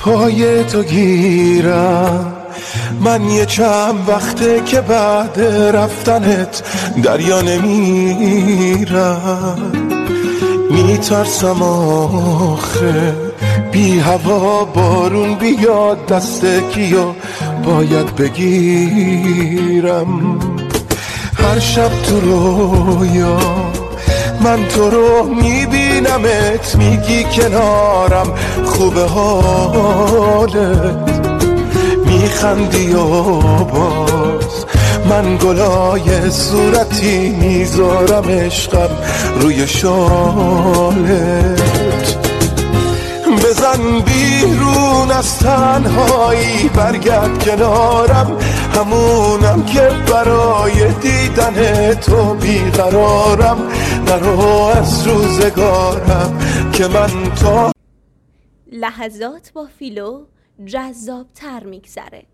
پای تو گیرم، من یه چند وقته که بعد رفتنت دریا نمیرم. میترسم آخه بی هوا بارون بیاد، دست کیو باید بگیرم. هر شب تو رویا من تو رو میبینمت، میگی کنارم خوبه حالت، میخندی و باز من گلای صورتی میذارم عشقم روی شالت. بزن بیرون از تنهایی، برگرد کنارم، همونم که برای دیدن تو بیقرارم. نرو از روزگارم که من تا لحظات با فیلو جذاب تر میگذره.